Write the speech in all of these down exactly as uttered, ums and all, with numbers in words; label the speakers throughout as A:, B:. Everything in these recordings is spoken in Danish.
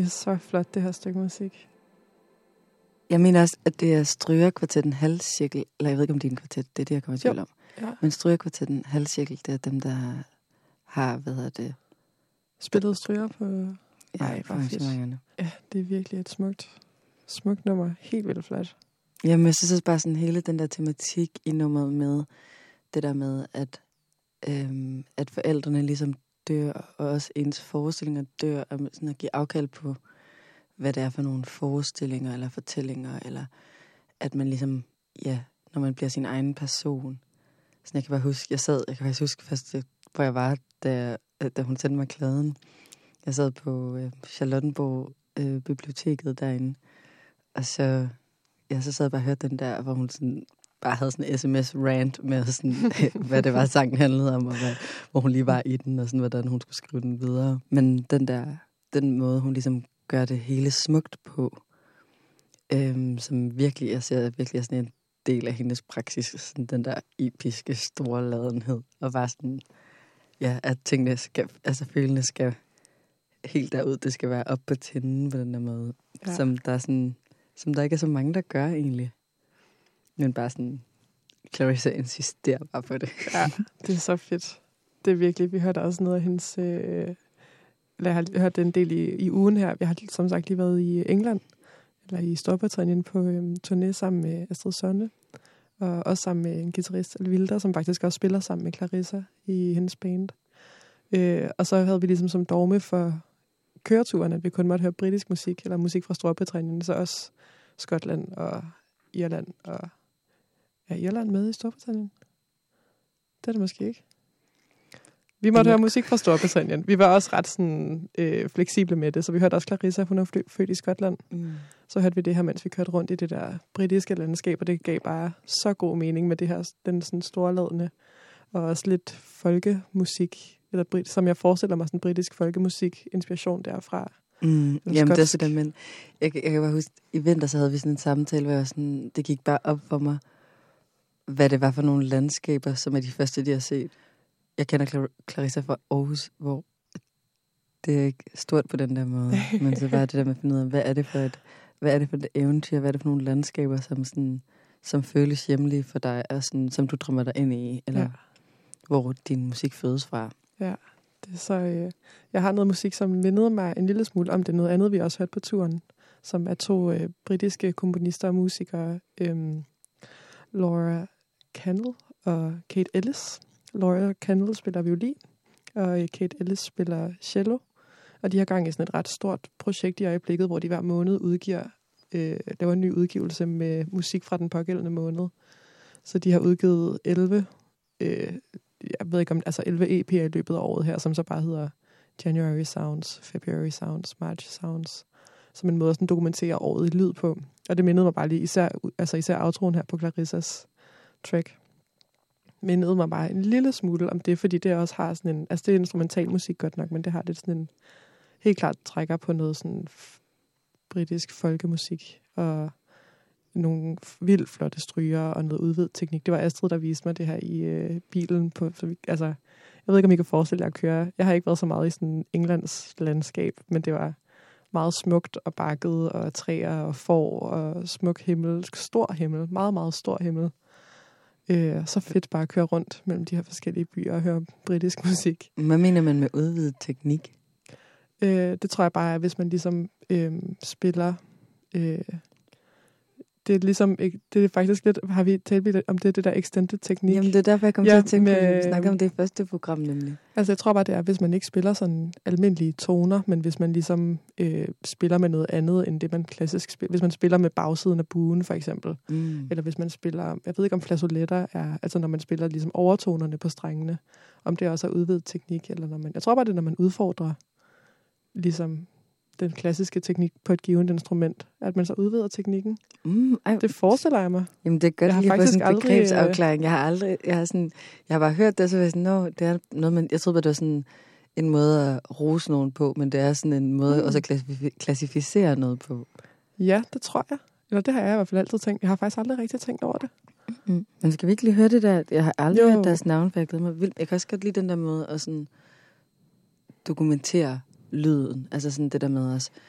A: så flot, det her stykke musik.
B: Jeg mener også, at det er Strygerkvartetten Halvcirkel, eller jeg ved ikke, om det er en kvartet, det er det, jeg kommer i tvivl om.
A: Ja.
B: Men Strygerkvartetten Halvcirkel, det er dem, der har, hvad hedder det?
A: Spillet stryger på...
B: Ja,
A: Ej,
B: for
A: hvor fedt.
B: arrangementerne.
A: Ja, det er virkelig et smukt, smukt nummer. Helt vildt flot.
B: Jamen, jeg synes også bare sådan hele den der tematik i nummeret med det der med, at, øhm, at forældrene ligesom dør, og også ens forestillinger dør, og sådan at give afkald på, hvad det er for nogle forestillinger eller fortællinger, eller at man ligesom, ja, når man bliver sin egen person. Så jeg kan bare huske, jeg sad, jeg kan faktisk huske først, hvor jeg var, da, da hun sendte mig klæden. Jeg sad på øh, Charlottenborg øh, biblioteket derinde, og så, ja, så sad jeg bare og hørte den der, hvor hun sådan, bare havde sådan en sms-rant med, sådan, hvad det var, sangen handlede om, og hvad, hvor hun lige var i den, og sådan, hvordan hun skulle skrive den videre. Men den der, den måde, hun ligesom gør det hele smukt på, øhm, som virkelig, jeg ser virkelig er sådan en del af hendes praksis, sådan den der episke storladenhed, og bare sådan, ja, at tingene skal, altså følelserne skal helt derud, det skal være op på tinden på den der måde, ja. som der er sådan, som der ikke er så mange, der gør egentlig. Men bare sådan, Clarissa insisterer bare på det.
A: Ja, det er så fedt. Det er virkelig, vi hørte også noget af hendes, øh, eller jeg har hørt den del i, i ugen her. Vi har som sagt lige været i England, eller i Storbritannien på øhm, turné sammen med Astrid Sonne, og også sammen med en guitarist, Alvilda, som faktisk også spiller sammen med Clarissa i hendes band. Øh, og så havde vi ligesom som dogme for køreturen, at vi kun måtte høre britisk musik, eller musik fra Storbritannien, så også Skotland og Irland, og er Irland med i Storbritannien? Det er det måske ikke. Vi måtte høre musik fra Storbritannien. Vi var også ret sådan, øh, fleksible med det, så vi hørte også Clarissa, hun er fly- født i Skotland. Mm. Så hørte vi det her, mens vi kørte rundt i det der britiske landskab, og det gav bare så god mening med det her, den sådan storladende, og også lidt folkemusik, eller som jeg forestiller mig, sådan britisk folkemusik, inspiration derfra.
B: Mm, jamen det er sådan, men jeg, jeg kan bare huske, i vinter så havde vi sådan en samtale, hvor jeg sådan, det gik bare op for mig, hvad det var for nogle landskaber, som er de første, de har set. Jeg kender Clar- Clarissa fra Aarhus, hvor det er ikke stort på den der måde, men så var det der med at finde ud af, hvad er det for et, hvad er det for et eventyr, hvad er det for nogle landskaber, som sådan, som føles hjemlige for dig, og sådan, som du drømmer dig ind i, eller ja. hvor din musik fødes fra.
A: Ja, det er så, øh, jeg har noget musik, som mindede mig en lille smule om det, noget andet, vi også hørte på turen, som er to øh, britiske komponister og musikere, øh, Laura Candle og Kate Ellis. Laura Candle spiller violin, og Kate Ellis spiller cello. Og de har gang i sådan et ret stort projekt i øjeblikket, hvor de hver måned udgiver, øh, laver en ny udgivelse med musik fra den pågældende måned. Så de har udgivet elleve, øh, jeg ved ikke om, altså elleve E P'er i løbet af året her, som så bare hedder January Sounds, February Sounds, March Sounds, som en måde at sådan dokumentere året i lyd på. Og det mindede mig bare lige, især, altså især outroen her på Clarissas track, mindede mig bare en lille smule om det, fordi det også har sådan en, altså det er instrumental musik godt nok, men det har lidt sådan en, helt klart trækker på noget sådan f- britisk folkemusik, og nogle vildt flotte stryger, og noget udvidet teknik. Det var Astrid, der viste mig det her i øh, bilen på, så vi, altså, jeg ved ikke, om I kan forestille jer at køre. Jeg har ikke været så meget i sådan Englands landskab, men det var meget smukt og bakket, og træer og får, og smuk himmel, stor himmel, meget, meget stor himmel. Øh, så fedt bare at køre rundt mellem de her forskellige byer og høre britisk musik.
B: Hvad mener man med udvidet teknik?
A: Øh, det tror jeg bare er, hvis man ligesom øh, spiller... Øh, det er ligesom... Det er faktisk lidt... Har vi talt om det, det der extended teknik?
B: Jamen, det er derfor, jeg kom ja, til at tænke, at vi snakker om det i første program, nemlig.
A: Altså, jeg tror bare, det er, hvis man ikke spiller sådan almindelige toner, men hvis man ligesom øh, spiller med noget andet, end det, man klassisk spiller. Hvis man spiller med bagsiden af buen, for eksempel. Mm. Eller hvis man spiller... Jeg ved ikke, om flasoletter er... Altså, når man spiller ligesom overtonerne på strengene. Om det også er udvidet teknik, eller når man... Jeg tror bare, det er, når man udfordrer ligesom den klassiske teknik på et givet instrument, at man så udvider teknikken. Mm, det forestiller jeg mig.
B: Jamen, det er godt lige at få sådan en begrebsafklaring. Jeg har aldrig, jeg har sådan, jeg har bare hørt det, så var jeg sådan, nå, det er noget, man, jeg troede bare, det var sådan en måde at rose nogen på, men det er sådan en måde mm. også at klassificere noget på.
A: Ja, det tror jeg. Eller det har jeg i hvert fald altid tænkt. Jeg har faktisk aldrig rigtig tænkt over det.
B: Mm. Men skal vi ikke lige høre det der? Jeg har aldrig jo. hørt deres navn, for jeg glæder mig vildt. Jeg kan også godt lide den der måde at sådan dokumentere lyden. Altså sådan det der med os.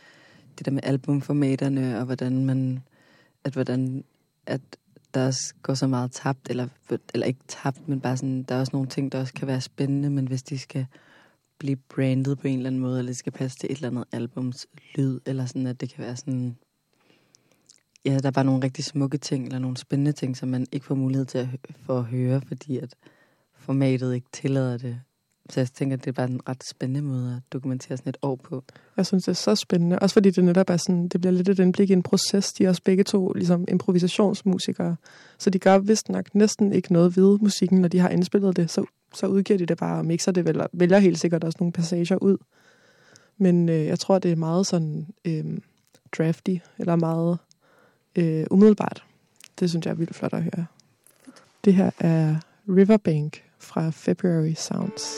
B: det der med albumformaterne, og hvordan man, at hvordan, at der også går så meget tabt, eller, eller ikke tabt, men bare sådan, der er også nogle ting, der også kan være spændende, men hvis de skal blive brandet på en eller anden måde, eller det skal passe til et eller andet albums lyd, eller sådan, at det kan være sådan, ja, der er bare nogle rigtig smukke ting, eller nogle spændende ting, som man ikke får mulighed til at, for at høre, fordi at formatet ikke tillader det. Så jeg tænker, at det er bare en ret spændende måde at dokumentere sådan et år på.
A: Jeg synes, det er så spændende. Også fordi det netop er sådan, det bliver lidt et indblik i en proces. De er også begge to ligesom improvisationsmusikere. Så de gør vist nok næsten ikke noget ved musikken, når de har indspillet det. Så, så udgiver de det bare og mixer det, vel, vælger helt sikkert også nogle passager ud. Men øh, jeg tror, det er meget sådan øh, drafty, eller meget øh, umiddelbart. Det synes jeg er vildt flot at høre. Det her er Riverbank fra February Sounds.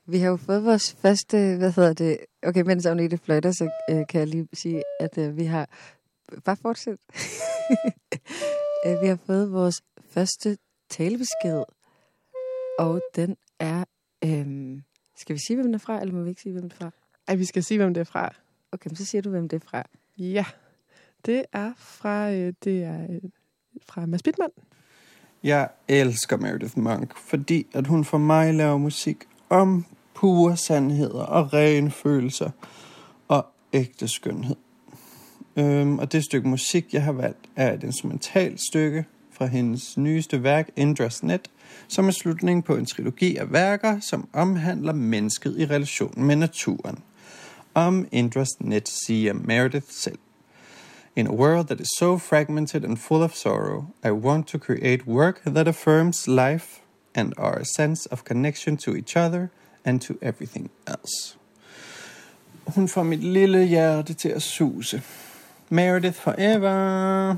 B: Vi har jo fået vores første, hvad hedder det, okay, mens Agnete fløjter, så øh, kan jeg lige sige, at øh, vi har, bare fortsæt, øh, vi har fået vores første talebesked, og den er, øh, skal vi sige, hvem den er fra, eller må vi ikke sige, hvem den er fra?
A: Ej, vi skal sige, hvem det er fra.
B: Okay, men så siger du, hvem det er fra.
A: Ja, det er fra, øh, det er, øh, fra Mads Bittmann.
C: Jeg elsker Meredith Monk, fordi at hun for mig laver musik om pure sandheder og rene følelser og ægte skønhed. Øhm, og det stykke musik, jeg har valgt, er et instrumentalt stykke fra hendes nyeste værk, Indra's Net, som er slutningen på en trilogi af værker, som omhandler mennesket i relation med naturen. Om Indra's Net siger Meredith selv: In a world that is so fragmented and full of sorrow, I want to create work that affirms life and our sense of connection to each other and to everything else. Hun får mit lille hjerte til at suse. Meredith forever!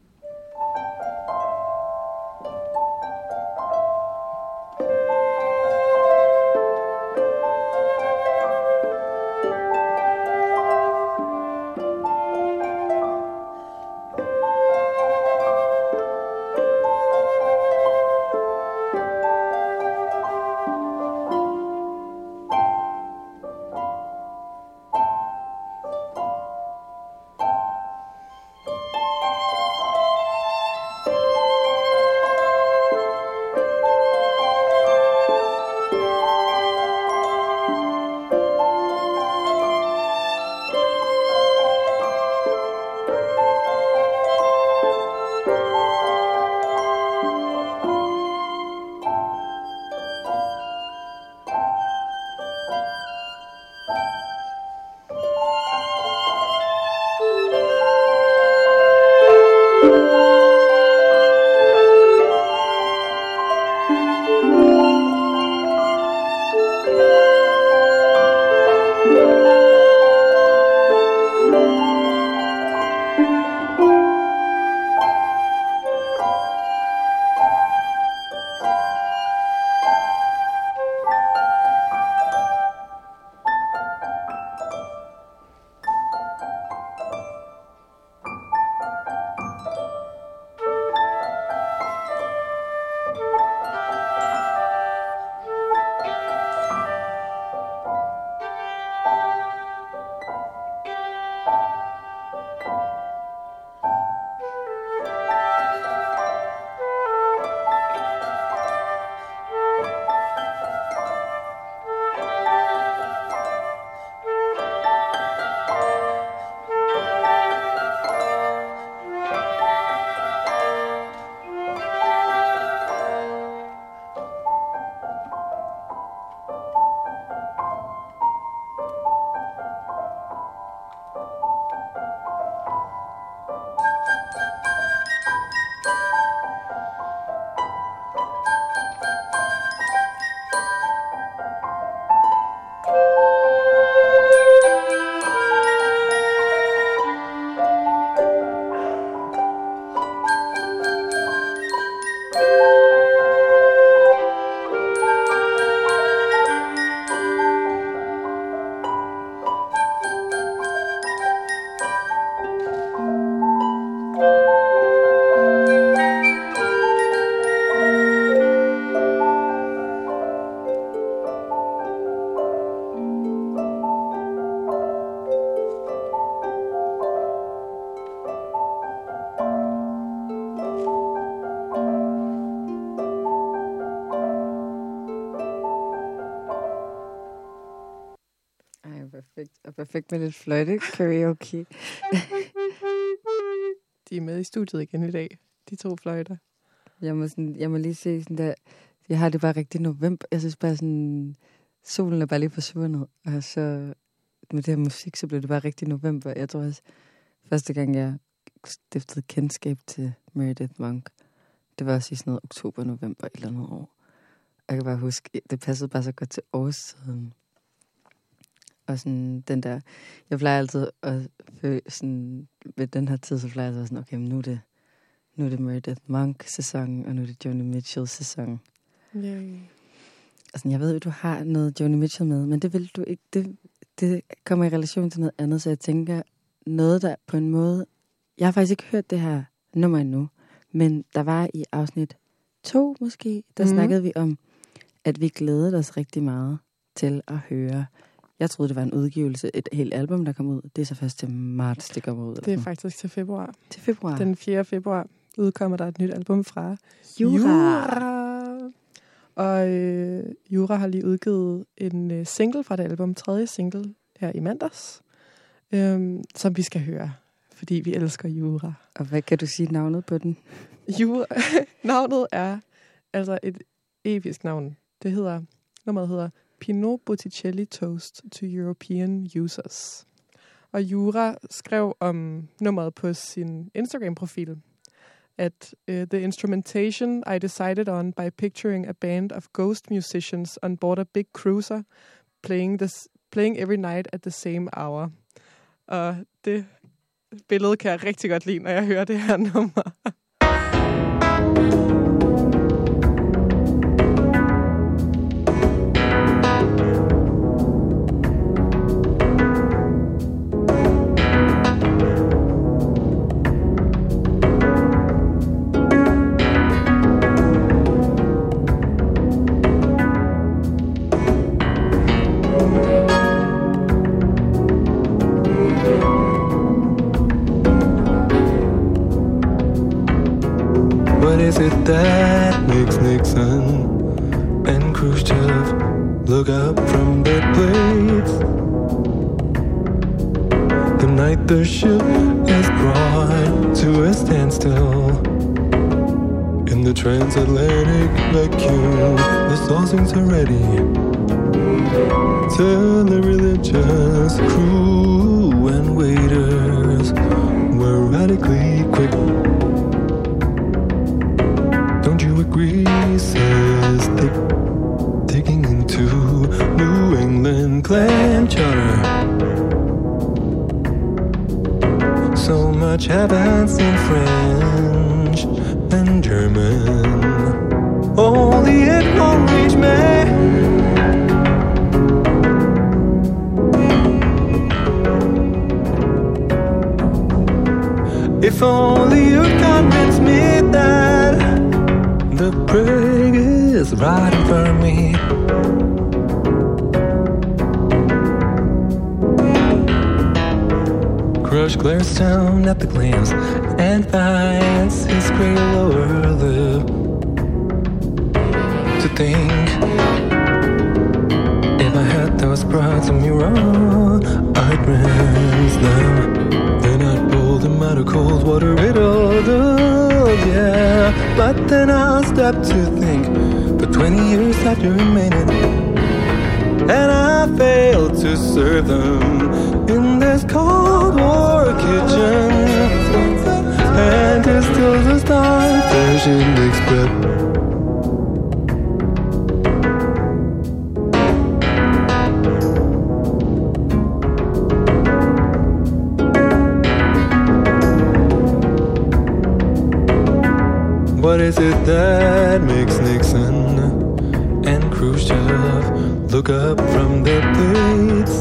B: perfekt. Og perfekt med lidt fløjte karaoke.
A: De er med i studiet igen i dag, de to fløjter.
B: Jeg må, sådan, jeg må lige se sådan der, jeg har det bare rigtig november. Jeg synes bare sådan, solen er bare lige forsvundet. Og så med det her musik, så blev det bare rigtig november. Jeg tror også, første gang jeg stiftede kendskab til Meredith Monk, det var også i sådan noget oktober-november et eller andet år. Jeg kan bare huske, det passede bare så godt til årstiden. Og sådan den der, jeg plejer altid at føle sådan, ved den her tid, så plejer jeg sådan, okay, men nu er det, nu er det Meredith Monk-sæson, og nu er det Joni Mitchell-sæson.
A: Yeah.
B: Altså, jeg ved jo, du har noget Joni Mitchell med, men det vil du ikke. Det, det kommer i relation til noget andet, så jeg tænker, noget der på en måde... Jeg har faktisk ikke hørt det her nummer endnu, men der var i afsnit to måske, der mm. snakkede vi om, at vi glædede os rigtig meget til at høre. Jeg troede, det var en udgivelse, et helt album, der kom ud. Det er så først til marts, det kommer ud.
A: Det er faktisk til februar.
B: Til februar?
A: Den fjerde februar udkommer der et nyt album fra
B: Jura.
A: Jura. Og øh, Jura har lige udgivet en øh, single fra det album, tredje single her i mandags, øh, som vi skal høre, fordi vi elsker Jura.
B: Og hvad kan du sige navnet på den?
A: Jura. Navnet er altså et episk navn. Det hedder, nummeret hedder Pinot Botticelli Toast to European Users. Og Jura skrev om nummeret på sin Instagram-profil, at uh, the instrumentation I decided on by picturing a band of ghost musicians on board a big cruiser playing, this, playing every night at the same hour. Og det billede kan jeg rigtig godt lide, når jeg hører det her nummer.
D: Is it that makes Nixon and Khrushchev look up from their plates the night the ship is brought to a standstill in the transatlantic vacuum? The soul sings already to the religious crew and waiters were radically quick. Don't you agree, says Dick, digging into New England clam chowder. So much happens in French and German, only it won't reach me. If only you convince me that the brig is right in front of me. Crush glares down at the clams and finds his gray lower lip to think, if I had those broads of me wrong, I'd rinse them. Then I'd pull them out of cold water riddled up, yeah. But then I'll stop to think, for twenty years after remaining, and I failed to serve them in this Cold War kitchen. And it still the starvation makes bread. What is it that makes Nixon and Khrushchev look up from their plates?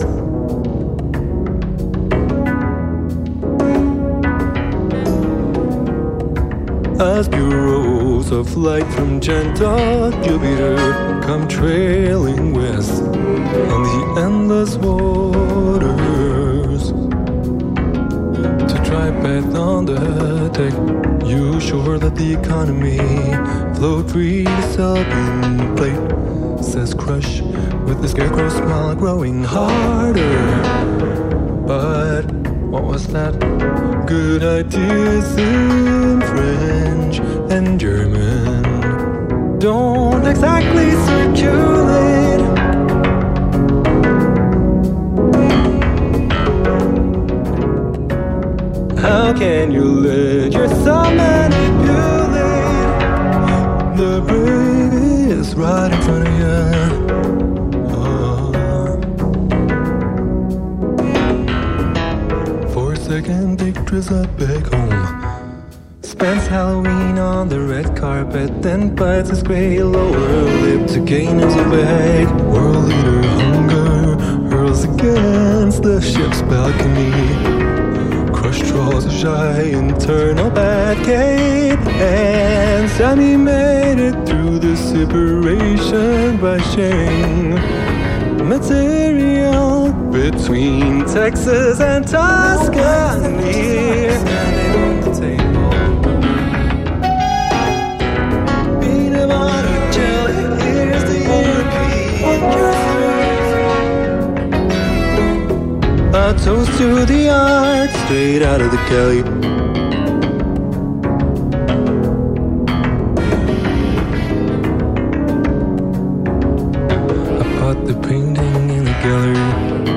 D: As bureaus of light from gentle Jupiter come trailing west on the endless waters to try path on the deck. You sure that the economy flowed free to sell in plate, says Crush with the scarecrow smile growing harder. But what was that? Good ideas in French and German don't exactly circulate. How can you let yourself manipulate? The brig is right in front of you. Oh. For a second, pictures up back home. Spends Halloween on the red carpet, then bites his grey lower lip to gain his way. World leader hunger hurls against the ship's balcony. Crush draws a shy internal Batcave, and Sammy made it through the separation by sharing material between Texas and Tuscany. Standing on the table, peanut butter jelly, here's the European curse. A toast to the art, straight out of the Kelly. I bought the painting in the gallery.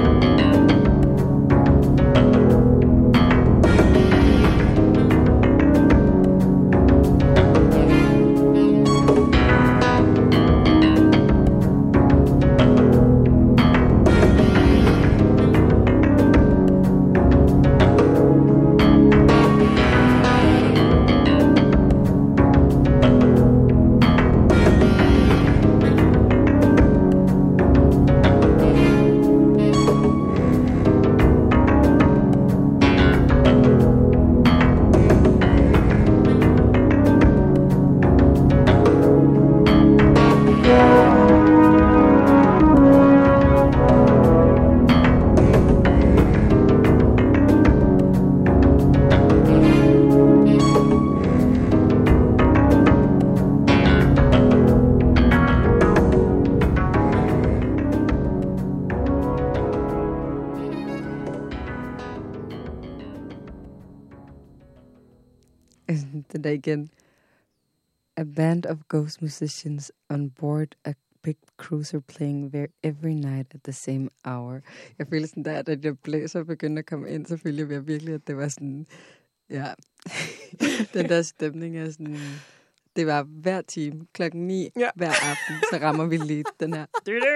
B: Den der igen. A band of ghost musicians on board a big cruiser playing there every night at the same hour. Jeg føler sådan der, at jeg blæser begyndte at komme ind, så følte jeg virkelig, at det var sådan, ja, den der stemning er sådan, det var hver time, klokken ni, ja. Hver aften, så rammer vi lige den her.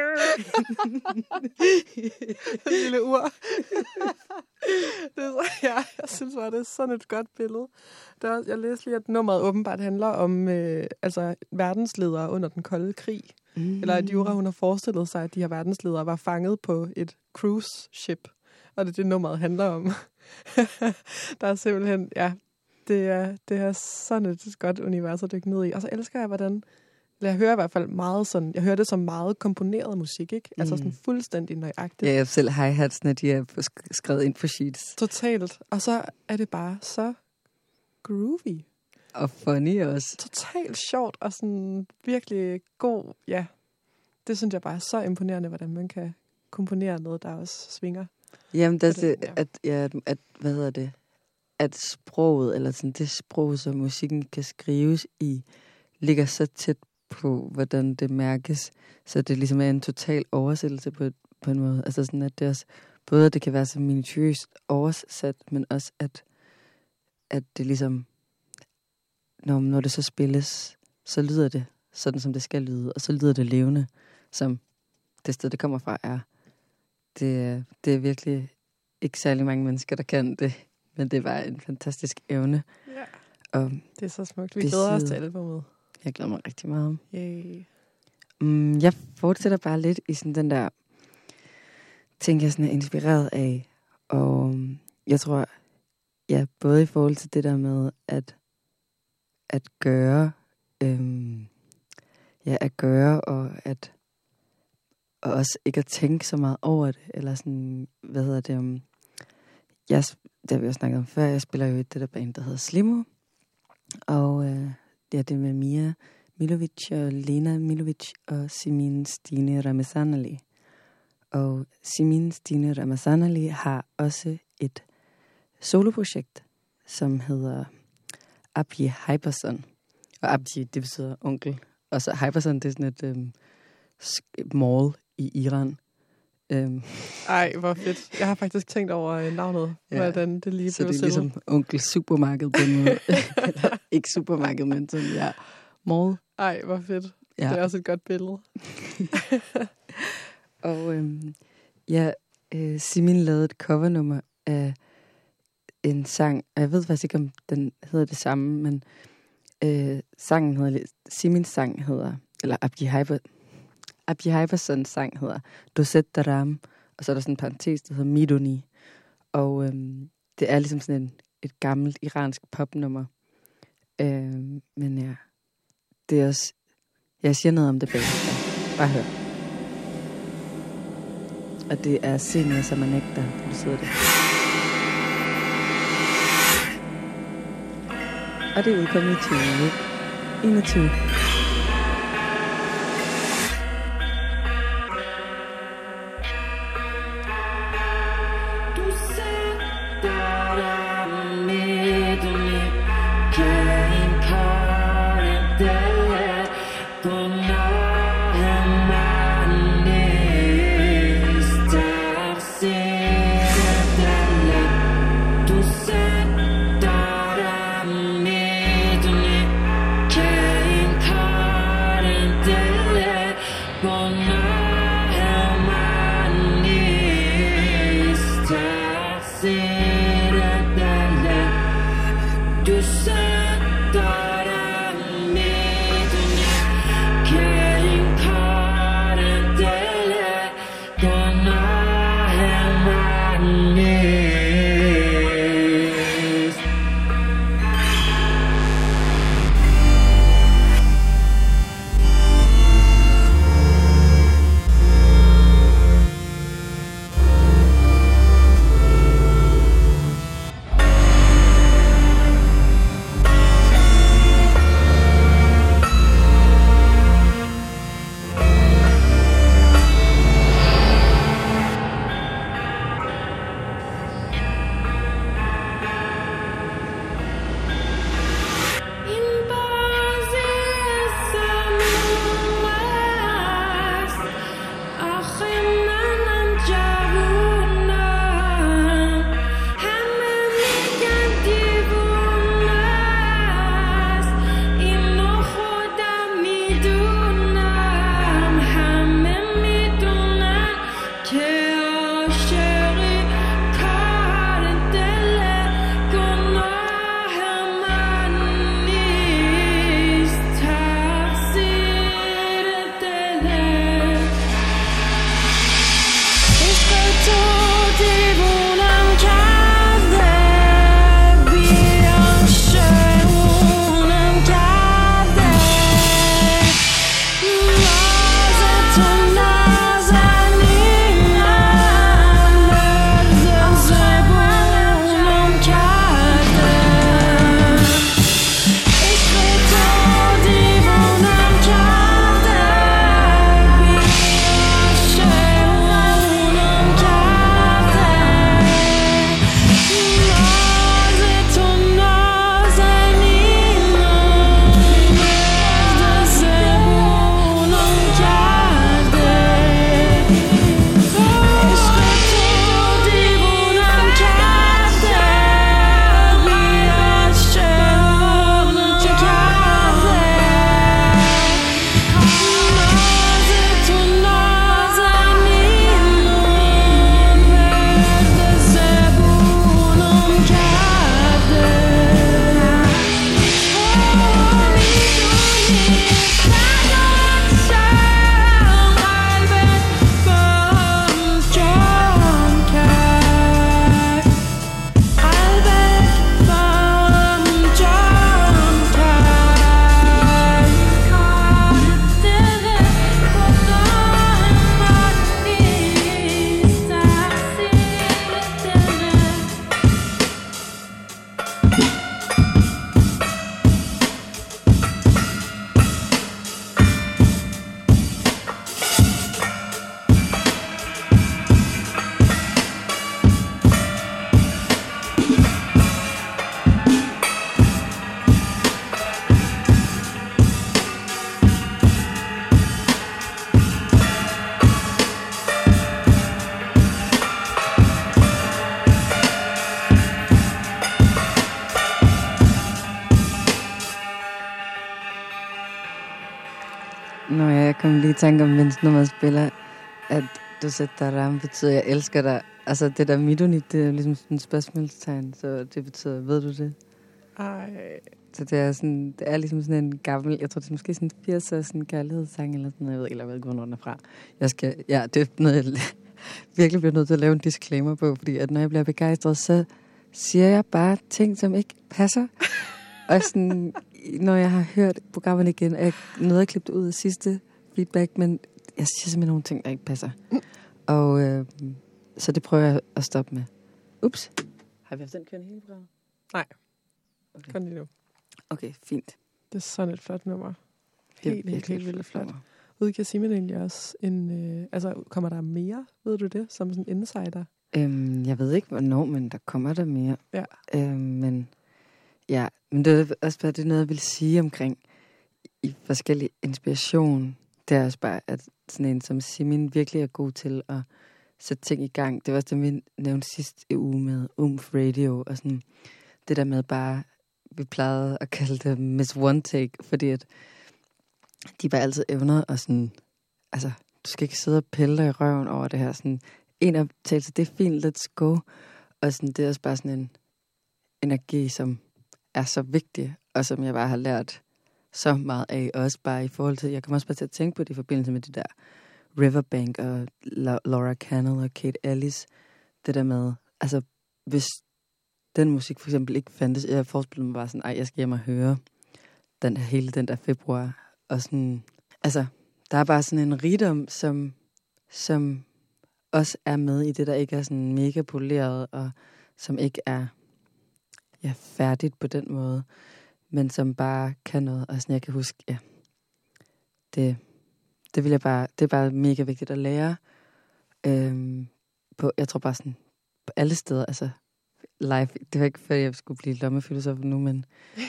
A: Den lille ur. Det er, ja, jeg synes bare, det er sådan et godt billede. Der er, jeg læste lige, at nummeret åbenbart handler om øh, altså, verdensledere under den kolde krig. Mm. Eller at Jura, hun har forestillet sig, at de her verdensledere var fanget på et cruise ship. Og det er det, nummeret handler om. Der er simpelthen, ja, det er, det er sådan et godt univers at dykke ned i. Og så elsker jeg, hvordan, jeg hører i hvert fald meget sådan, jeg hører det som meget komponeret musik, ikke? Altså sådan fuldstændig nøjagtigt.
B: Ja, jeg selv hi-hatsene, de er skrevet ind på sheets.
A: Totalt. Og så er det bare så groovy.
B: Og funny også.
A: Totalt sjovt og sådan virkelig god, ja. Det synes jeg bare er så imponerende, hvordan man kan komponere noget, der også svinger.
B: Jamen, der er det, ja. At, ja, at, hvad hedder det? At sproget, eller sådan det sprog, som musikken kan skrives i, ligger så tæt på, hvordan det mærkes, så det ligesom er en total oversættelse på, på en måde. Altså sådan, at det også, både at det kan være så minutiøst oversat, men også at, at det ligesom, når, når det så spilles, så lyder det sådan, som det skal lyde, og så lyder det levende, som det sted, det kommer fra, er. Det, det er virkelig ikke særlig mange mennesker, der kan det, men det var en fantastisk evne.
A: Ja,
B: og
A: det er så smukt. Vi glæder os til albumet.
B: Jeg glæder mig rigtig meget.
A: Yay.
B: Mm, jeg fortsætter bare lidt i sådan den der ting, jeg sådan er inspireret af. Og jeg tror, ja, både i forhold til det der med at, at gøre, øhm, ja, at gøre, og at og også ikke at tænke så meget over det, eller sådan, hvad hedder det, um, jeg, det har vi jo snakket om før, jeg spiller jo i det der band, der hedder Slimo, og øh, ja, det er med Mia Milovic og Lena Milovic og Simin Stine Ramazanali. Og Simin Stine Ramazanali har også et soloprojekt, som hedder Abdi Hyperson. Og Abdi, det betyder onkel. Og så Hyperson, det er sådan et øhm, mall i Iran. Øhm.
A: Ej, hvor fedt. Jeg har faktisk tænkt over navnet, ja. Hvordan det lige
B: så
A: blev
B: det er ligesom onkel supermarked på en måde. Eller, ikke supermarked, men sådan, ja, mall.
A: Ej, hvor fedt.
B: Ja.
A: Det er også et godt billede.
B: Og øhm, ja, øh, Simin lavede et covernummer af en sang, og jeg ved faktisk ikke, om den hedder det samme, men Øh, sangen hedder, Simins sang hedder, eller Abdi Hyper, Abdi Hypersons sang hedder Dosetta Ram, og så er der sådan en parentes, der hedder Midoni. Og øhm, det er ligesom sådan en, et gammelt iransk popnummer. Øhm, men ja, det er også, jeg siger noget om det bagefter. Bare hør. Og det er Senia Samanekta, der producerer det. Og det er udkommet i tyve enogtyve. Nå ja, jeg kom lige i tanke om, mens nummeret spiller, at Dosetta Ram betyder, jeg elsker dig. Altså det der Midoni, det er ligesom sådan et spørgsmålstegn, så det betyder, ved du det?
A: Ej,
B: Så det er, sådan, det er ligesom sådan en gammel, jeg tror det er måske sådan en firserne sådan kærlighedssang eller sådan noget, jeg ved ikke, eller jeg ved ikke, hvornår den er fra. Jeg skal, ja, det er noget, jeg virkelig bliver nødt til at lave en disclaimer på, fordi at når jeg bliver begejstret, så siger jeg bare ting, som ikke passer. Og sådan, når jeg har hørt programmet igen, er jeg nødt at klippe det ud af sidste feedback, men jeg siger simpelthen nogle ting, der ikke passer. Og øh, så det prøver jeg at stoppe med. Ups. Har vi haft den kørende hele programmet?
A: Nej.
B: Okay.
A: Kom lige nu.
B: Okay, fint.
A: Det er sådan et flot nummer. Helt, helt, helt vildt flot.
B: nummer.
A: Udgiver Simon egentlig også en... Øh, altså, kommer der mere, ved du det, som sådan insider?
B: Øhm, jeg ved ikke, hvornår, men der kommer der mere.
A: Ja.
B: Øhm, men ja, men det er også bare det er noget, jeg vil sige omkring i forskellig inspiration. Det er også bare, at sådan en som Simin virkelig er god til at sætte ting i gang. Det var også det, vi nævnte sidste uge med Umf Radio og sådan det der med bare, vi plejede at kalde det Miss One Take, fordi at de bare altid evner og sådan, altså, du skal ikke sidde og pille dig i røven over det her. Sådan, en optagelse, det er fint, let's go. Og sådan, det er også bare sådan en energi, som er så vigtig, og som jeg bare har lært så meget af. Også bare i forhold til, jeg kommer også bare til at tænke på det i forbindelse med det der Riverbank og Laura Cannell og Kate Ellis. Det der med, altså, hvis den musik for eksempel ikke fandtes, jeg forestillede mig bare sådan, ej, jeg skal hjem og høre den her, hele den der februar. Og sådan, altså, der er bare sådan en rigdom, som, som også er med i det, der ikke er sådan mega poleret, og som ikke er ja, færdigt på den måde, men som bare kan noget. Og sådan, jeg kan huske, ja, det, det vil jeg bare, det er bare mega vigtigt at lære. Øhm, på, jeg tror bare sådan, på alle steder, altså, live, det var ikke før, jeg skulle blive lommefilosof nu, men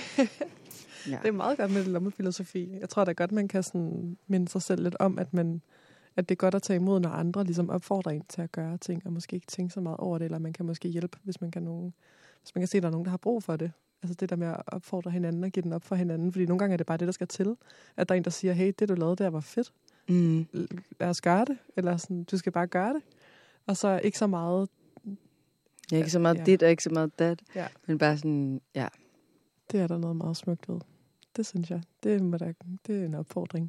B: ja.
A: Det er meget godt med lommefilosofi. Jeg tror da godt, man kan sådan minde sig selv lidt om, at, man, at det er godt at tage imod, når andre ligesom opfordrer en til at gøre ting, og måske ikke tænke så meget over det, eller man kan måske hjælpe, hvis man kan, nogen, hvis man kan se, at der er nogen, der har brug for det. Altså det der med at opfordre hinanden og give den op for hinanden, fordi nogle gange er det bare det, der skal til, at der er en, der siger, hey, det du lavede der var fedt.
B: Mm.
A: Lad os gøre det, eller sådan, du skal bare gøre det. Og så ikke så meget...
B: Ja, ikke så meget
A: ja.
B: dit og ikke så meget dat,
A: ja.
B: Men bare sådan, ja.
A: Det er der noget meget smukt ved. Det synes jeg. Det er, der, det er en opfordring.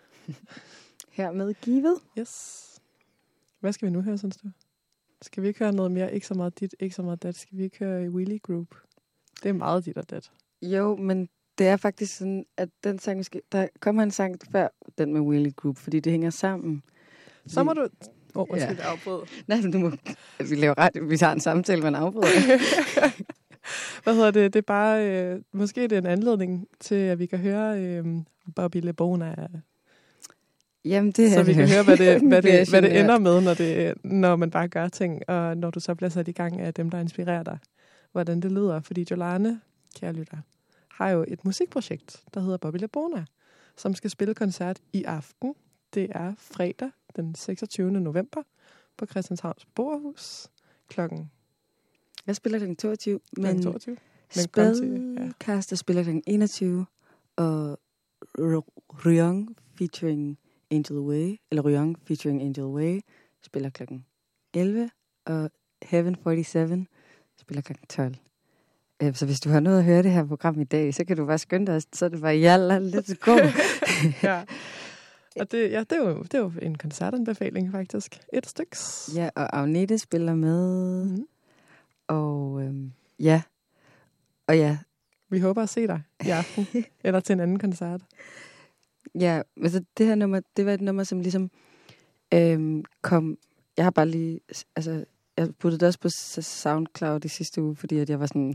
B: Hermed givet.
A: Yes. Hvad skal vi nu høre, synes du? Skal vi ikke høre noget mere? Ikke så meget dit, ikke så meget dat. Skal vi ikke høre i Wheelie Group? Det er meget dit og dat.
B: Jo, men det er faktisk sådan, at den sang, vi skal, der kommer en sang før den med Wheelie Group, fordi det hænger sammen.
A: Så må du... Åh, oh, undskyld, ja. afbryde.
B: Nej, men du må... Vi laver ret. Vi tager en samtale, men afbryder.
A: Hvad hedder det? Det er bare... Øh, måske det er en anledning til, at vi kan høre øh, Bobby LeBona.
B: Jamen, det
A: så vi kan
B: det.
A: høre, hvad det, hvad, det, hvad det ender med, når, det, når man bare gør ting, og når du så bliver sat i gang af dem, der inspirerer dig. Hvordan det lyder. Fordi Jolane, kære lytter, har jo et musikprojekt, der hedder Bobby LeBona, som skal spille koncert i aften. Det er fredag den seksogtyvende november på Christianshavns Borgerhus klokken...
B: Jeg spiller klokken toogtyve,
A: men toogtyve.
B: Spelcaster ja. spiller klokken enogtyve, og Ryong featuring Angel Way, eller Ryong featuring Angel Way, spiller klokken elleve, og Heaven forty-seven spiller klokken tolv. Så hvis du har noget at høre det her program i dag, så kan du bare skynde dig, så er det bare, jalla, let's go.
A: Ja. Og det, ja, det, er jo, det er jo en koncertanbefaling, faktisk. Et styks.
B: Ja, og Agnete spiller med. Mm. Og øhm, ja. Og ja.
A: Vi håber at se dig i aften. Eller til en anden koncert.
B: Ja, altså det her nummer, det var et nummer, som ligesom øhm, kom... Jeg har bare lige... Altså, jeg puttede det også på SoundCloud i sidste uge, fordi at jeg var sådan...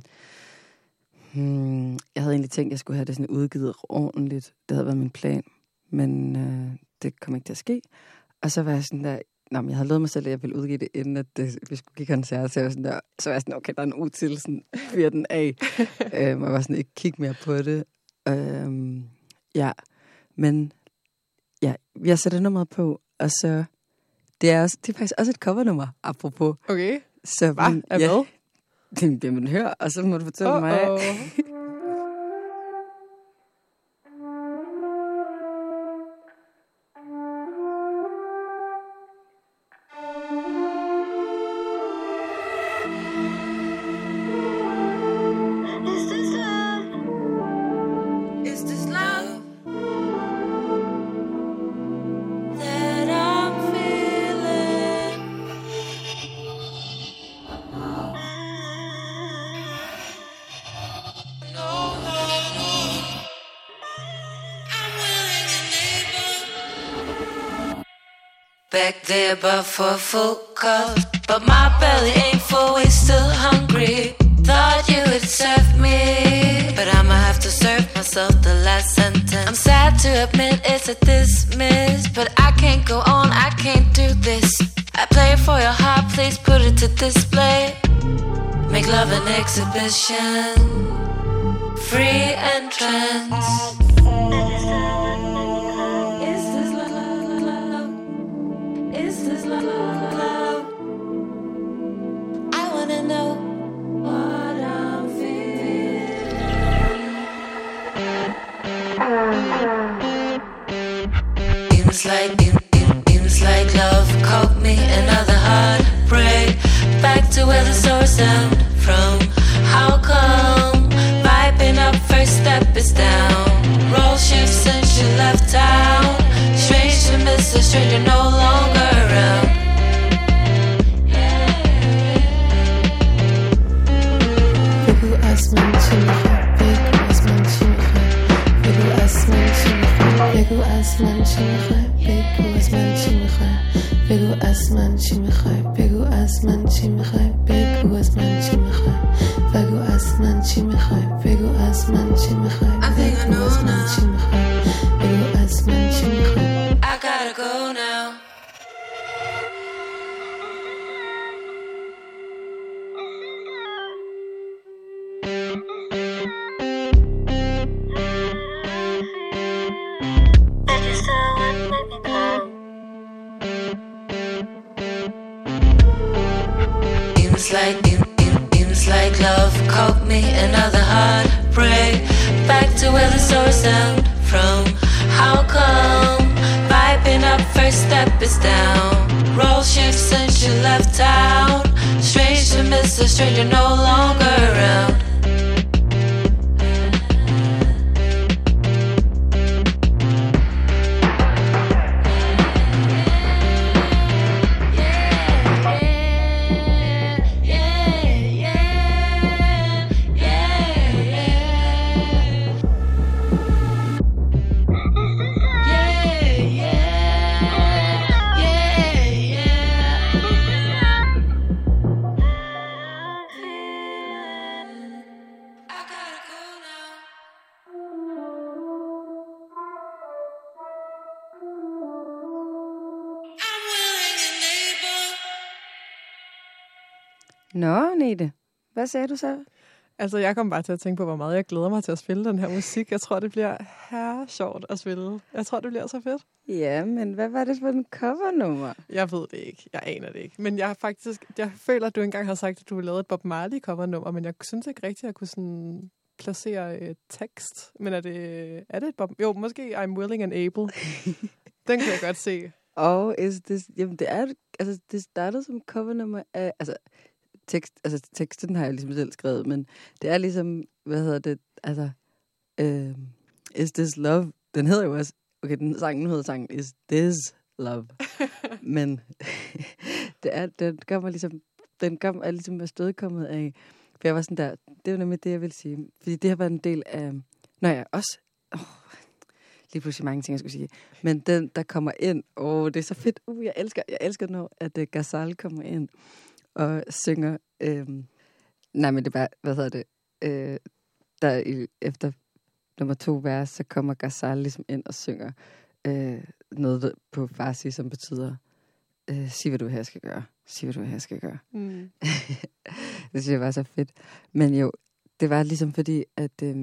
B: Hmm, jeg havde egentlig tænkt, at jeg skulle have det sådan udgivet ordentligt. Det havde været min plan. Men øh, det kom ikke til at ske. Og så var jeg sådan der, nå, men jeg havde lovet mig selv, at jeg ville udgive det, inden at det, vi skulle give koncert. Så jeg var sådan der, så var jeg sådan, okay, der er en uge til, sådan, fyr den af. øhm, og jeg var sådan, ikke kigge mere på det. Øhm, ja, men ja, jeg sætter nummeret på, og så, det er, også, det er faktisk også et covernummer, apropos.
A: Okay,
B: så,
A: hvad? Er
B: ja,
A: hvad?
B: Det vil man høre, og så må du fortælle
A: oh,
B: mig.
A: Oh.
E: back there but for a full cup. But my belly ain't full, we still hungry. Thought you would serve me, but I'ma have to serve myself the last sentence. I'm sad to admit it's a dismiss, but I can't go on, I can't do this. I play it for your heart, please put it to display. Make love an exhibition, free entrance. Is this love? Is this love? I wanna know what I'm feeling. Seems like, seems like love caught me another heartbreak. Back to where the source stemmed from. How come vibing up, first step is down? Role shifts since you left town. Strange to miss a stranger no longer around.
F: بگو از من چی میخوای، بگو از من چی میخوای، بگو از من چی میخوای، بگو از من چی میخوای، بگو از من چی میخوای، بگو از من چی میخوای، بگو از من چی میخوای، بگو از من چی میخوای، بگو از من چی میخوای، بگو از من چی میخوای، بگو از من چی میخوای، بگو از من چی میخوای.
E: I gotta go now. Seems like, seems like love caught me another heartbreak. Back to where the source stemmed from. How come vibing up, first step is down? Role shifts since you left town. Strange to miss a stranger no longer around.
B: Nå, Nete. Hvad sagde du så?
A: Altså, jeg kom bare til at tænke på, hvor meget jeg glæder mig til at spille den her musik. Jeg tror, det bliver her sjovt at spille. Jeg tror, det bliver så fedt.
B: Ja, men hvad var det for en covernummer?
A: Jeg ved det ikke. Jeg aner det ikke. Men jeg har faktisk, jeg føler, at du engang har sagt, at du ville lave et Bob Marley covernummer, men jeg synes ikke rigtigt, at jeg kunne sådan placere øh, tekst. Men er det, er det et Bob? Jo, måske I'm Willing and Able. Den kan jeg godt se.
B: Og is this, jamen, det er, altså, det startede som covernummer af, altså, tekst, altså, teksten har jeg ligesom selv skrevet, men det er ligesom, hvad hedder det, altså, øh, Is This Love? Den hedder jo også, okay, den sang, nu hedder sangen Is This Love? Men det er, den kommer ligesom, den kom, er ligesom afstedkommet af, for jeg var sådan der, det er jo nemlig det, jeg vil sige, fordi det har været en del af, når jeg også, oh, lige pludselig mange ting, jeg skulle sige, men den, der kommer ind, åh, oh, det er så fedt, uh, jeg elsker, jeg elsker når, at uh, Ghazal kommer ind, og synger, øhm, nej, men det er bare, hvad hedder det, øh, der i, efter nummer to vers, så kommer Ghazal ligesom ind og synger øh, noget på farsi, som betyder, øh, sig hvad du her skal gøre, sig hvad du her skal gøre. Mm. Det synes jeg var så fedt. Men jo, det var ligesom fordi, at øh,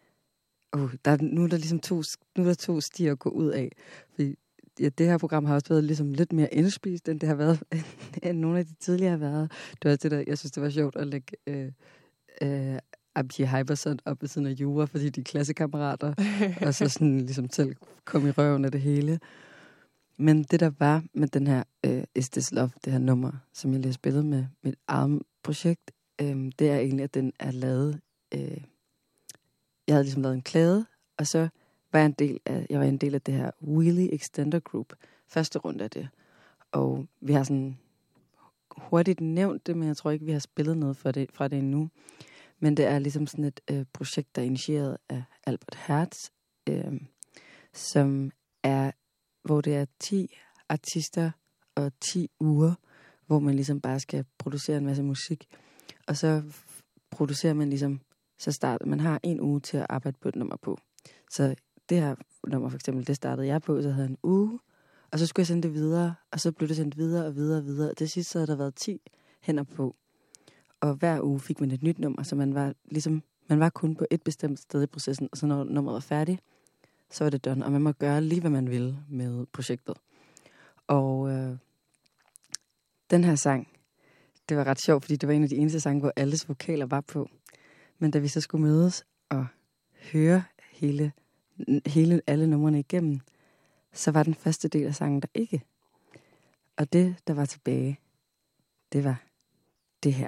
B: oh, der, nu er der ligesom to, nu er der to stier at gå ud af, fordi ja, det her program har også været ligesom lidt mere indspist, end det har været, end nogle af de tidligere har været. Det var det der, jeg synes, det var sjovt at lægge øh, øh, Abdi Hyberson op ved siden af Jura, fordi de er klassekammerater, og så sådan ligesom selv kom i røven af det hele. Men det der var med den her øh, Is This Love, det her nummer, som jeg lige har spillet med mit eget projekt, øh, det er egentlig, at den er lavet, øh, jeg havde ligesom lavet en klæde, og så var jeg en del af, jeg var en del af det her Wheelie Extender Group, første runde af det. Og vi har sådan hurtigt nævnt det, men jeg tror ikke, vi har spillet noget fra det, fra det endnu. Men det er ligesom sådan et øh, projekt, der er initieret af Albert Hertz, øh, som er, hvor det er ti artister og ti uger, hvor man ligesom bare skal producere en masse musik. Og så producerer man ligesom, så starter man har en uge til at arbejde på et nummer på. Så det her nummer for eksempel, det startede jeg på, så havde en uge, og så skulle jeg sende det videre, og så blev det sendt videre og videre og videre. Og til sidst så havde der været ti hænder på. Og hver uge fik man et nyt nummer, så man var ligesom, man var kun på et bestemt sted i processen, og så når nummeret var færdigt, så var det done, og man må gøre lige, hvad man ville med projektet. Og øh, den her sang, det var ret sjovt, fordi det var en af de eneste sange, hvor alles vokaler var på. Men da vi så skulle mødes og høre hele, hele alle numrene igennem, så var den første del af sangen der ikke. Og det, der var tilbage, det var det her.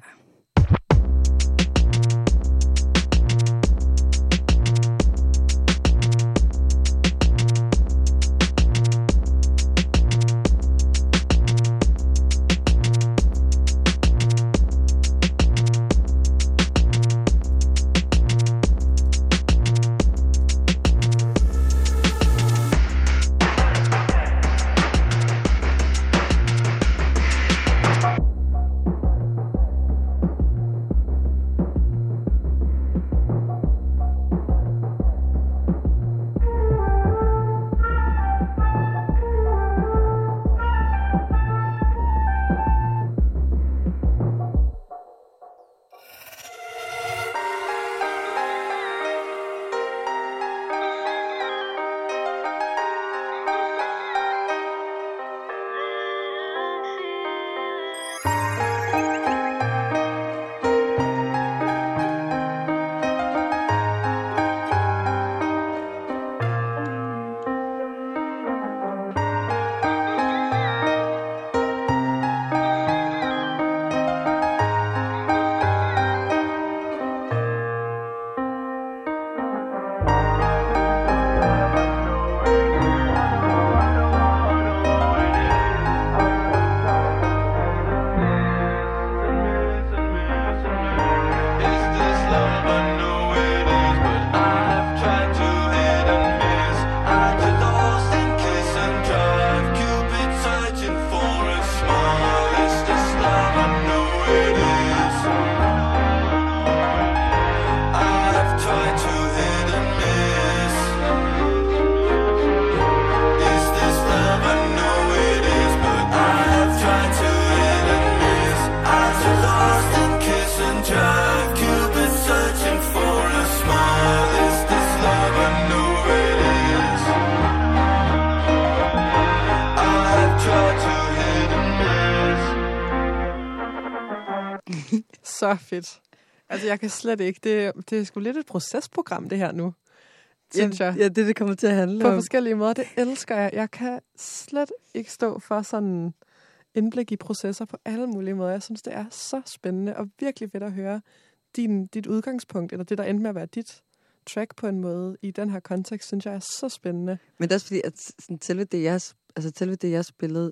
A: Så fedt. Altså, jeg kan slet ikke. Det, det er sgu lidt et procesprogram, det her nu, synes jeg.
B: Ja, det det kommer til at handle
A: På
B: om.
A: forskellige måder. Det elsker jeg. Jeg kan slet ikke stå for sådan indblik i processer på alle mulige måder. Jeg synes, det er så spændende og virkelig fedt at høre din, dit udgangspunkt, eller det, der endte med at være dit track på en måde i den her kontekst, synes jeg er så spændende.
B: Men det er også fordi, at sådan, selve, det, jeg, altså, selve det, jeg spillede,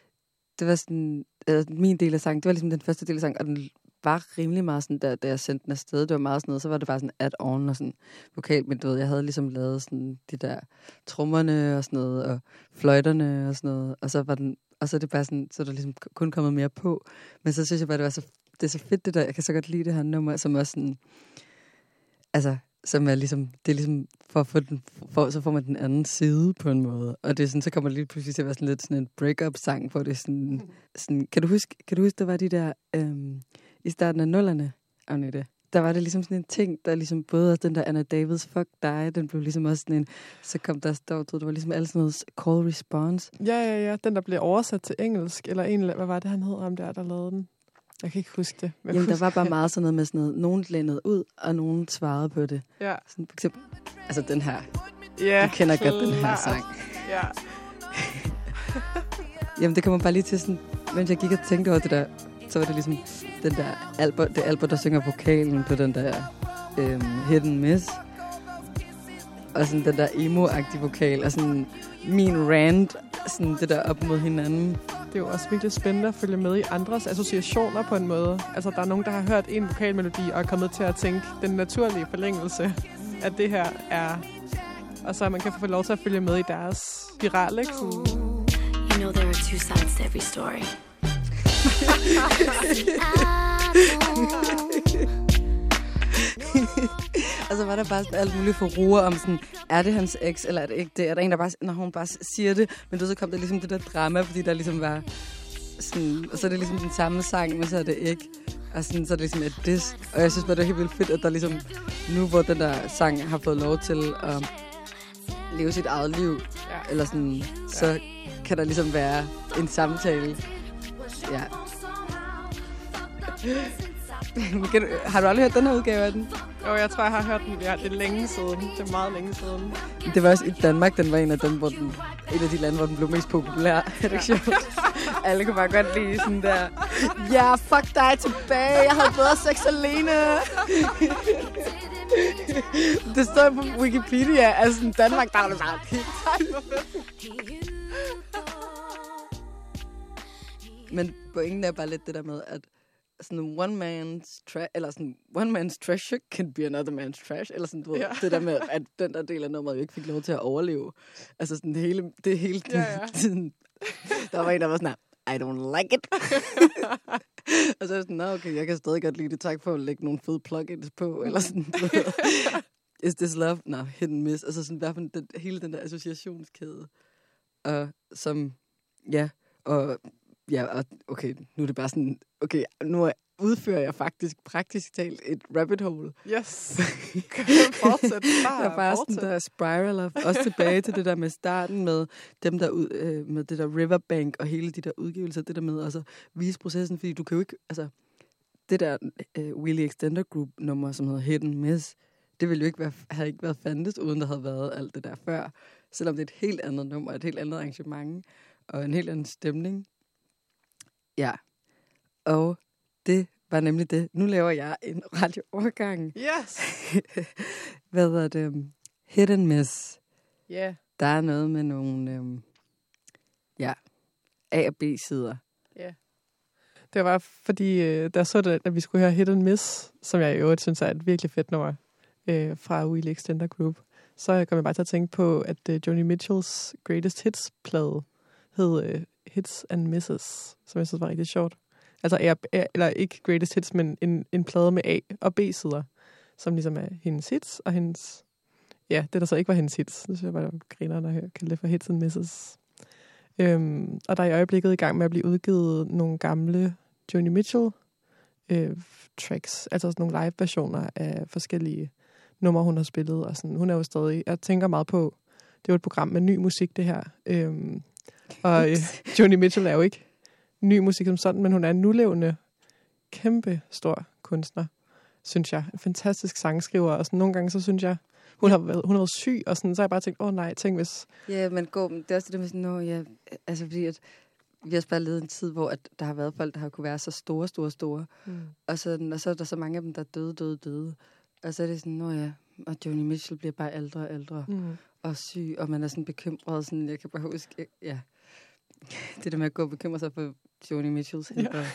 B: det var sådan, altså, min del af sangen, det var ligesom den første del af sangen, og den var rimelig meget sådan, da, da jeg sendte den afsted, det var meget sådan noget, så var det bare sådan add-on og sådan vokal, men du ved, jeg havde ligesom lavet sådan de der trommerne og sådan noget, og fløjterne og sådan noget, og så var den, og så er det bare sådan, så er der ligesom kun kommet mere på, men så synes jeg bare, det var så, det er så fedt det der, jeg kan så godt lide det her nummer, som også sådan, altså, som er ligesom, det er ligesom, for at få den, for, så får man den anden side på en måde, og det er sådan, så kommer det lige pludselig til at være sådan lidt sådan en break-up-sang, hvor det er sådan, sådan, kan du huske, kan du huske, der var de der, øhm, i starten af nullerne, Agnete, der var det ligesom sådan en ting, der ligesom både den der Anna Davids Fuck Dig, den blev ligesom også sådan en, så kom der stå, det var ligesom alt sådan noget call response.
A: Ja, ja, ja, den der blev oversat til engelsk, eller en, hvad var det, han hed, om der, der lavede den? Jeg kan ikke huske det.
B: Jamen, der var bare meget sådan noget med sådan noget, nogen lænede ud, og nogen svarede på det.
A: Ja.
B: Sådan for eksempel, altså den her.
A: Ja,
B: du kender godt den her sang.
A: Ja.
B: Jamen, det kommer bare lige til sådan, mens jeg gik og tænkte over det der, så var det ligesom den der Albert, det Albert, der synger vokalen på den der øhm, Hit and Miss. Og sådan den der emo-agtige vokal, og sådan min rant, sådan det der op mod hinanden.
A: Det er jo også virkelig spændende at følge med i andres associationer på en måde. Altså, der er nogen, der har hørt en vokalmelodi og er kommet til at tænke den naturlige forlængelse af det her er. Og så man kan få lov til at følge med i deres spiral, ikke? Sådan.
F: You know there are two sides to every story.
B: Og så var der bare sådan alt muligt forruer om sådan, er det hans eks, eller er det ikke det? Er der en, der bare, når hun bare siger det, men så kom der ligesom det der drama, fordi der ligesom var sådan, og så er det ligesom den samme sang, men så er det ikke. Og sådan, så er det ligesom et diss. Og jeg synes bare, det er helt vildt fedt, at der ligesom, nu hvor den der sang har fået lov til at leve sit eget liv, ja. Eller sådan, ja. Så kan der ligesom være en samtale. Ja. Har du aldrig hørt den her udgave af den?
A: Jo, jeg tror, jeg har hørt den. Ja, det er længe siden. Det er meget længe siden.
B: Det var også i Danmark, den var en af dem, hvor den, et af de lande, hvor den blev mest populær. Er det ikke sjovt? Alle kunne bare godt lide sådan der, ja, yeah, fuck dig tilbage, jeg havde bedre sex alene. Det står på Wikipedia, altså Danmark, der er det bare Men pointen er bare lidt det der med, at sådan one man's trash, eller sådan one man's treasure can be another man's trash, eller sådan, du ved, ja. Det der med, at den der del af nummeret jo ikke fik lov til at overleve. Altså sådan det hele, det hele ja, ja. Tiden, der var en, der var sådan, I don't like it. Og så er jeg sådan, nå okay, jeg kan stadig godt lide det, tak for at lægge nogle fede plugins på, eller sådan, du ved. Is this love? No, hit and miss. Altså sådan, i hvert fald den, hele den der associationskæde. Og som, ja, og ja, og okay, nu er det bare sådan, okay, nu udfører jeg faktisk praktisk talt et rabbit hole.
A: Yes. Fortsæt. Bare,
B: der er bare sådan der spiraler, også tilbage til det der med starten med dem der ud, øh, med det der Riverbank og hele de der udgivelser, det der med altså vise processen, fordi du kan jo ikke, altså det der øh, Wheelie Extender Group nummer, som hedder Hit and Miss, det ville jo ikke være, have ikke været fandtes, uden der havde været alt det der før, selvom det er et helt andet nummer, et helt andet arrangement og en helt anden stemning. Ja, og det var nemlig det. Nu laver jeg en radioovergang.
A: Yes!
B: Hvad er det? Hit and miss.
A: Ja. Yeah.
B: Der er noget med nogle øhm, ja, A- og B-sider.
A: Ja. Yeah. Det var fordi, øh, der så det, at vi skulle høre Hit and Miss, som jeg i øvrigt synes er et virkelig fedt nummer øh, fra Wheelie Extender Group. Så kom jeg bare til at tænke på, at øh, Joni Mitchells Greatest Hits-plade hed øh, Hits and Misses, som jeg synes var rigtig sjovt. Altså, er, er, eller ikke Greatest Hits, men en, en plade med A- og B-sider, som ligesom er hendes hits, og hendes... Ja, det der så ikke var hendes hits. Det synes jeg bare, griner, når jeg kalder det for Hits and Misses. Øhm, og der er i øjeblikket i gang med at blive udgivet nogle gamle Joni Mitchell øh, tracks, altså sådan nogle live-versioner af forskellige numre, hun har spillet. Og sådan. Hun er jo stadig... Jeg tænker meget på... Det er jo et program med ny musik, det her. Øhm, og øh, Joni Mitchell er jo ikke ny musik som sådan, men hun er en nulevende, kæmpe stor kunstner, synes jeg. En fantastisk sangskriver, og sådan nogle gange, så synes jeg, hun, ja. har, været, hun har været syg, og sådan, så har jeg bare tænkt, åh oh, nej, tænk hvis...
B: Ja, men gå, det er også det med sådan, nå, ja, altså fordi at vi har bare levet en tid, hvor at der har været folk, der har kunne være så store, store, store, mm. og, så, og så er der så mange af dem, der er døde, døde, døde, og så er det sådan, nå ja, og Joni Mitchell bliver bare ældre og ældre, mm. og syg, og man er sådan bekymret, sådan, jeg kan bare huske, ja, det der med at gå og bekymre sig for Joni Mitchells helbred.
A: Ja.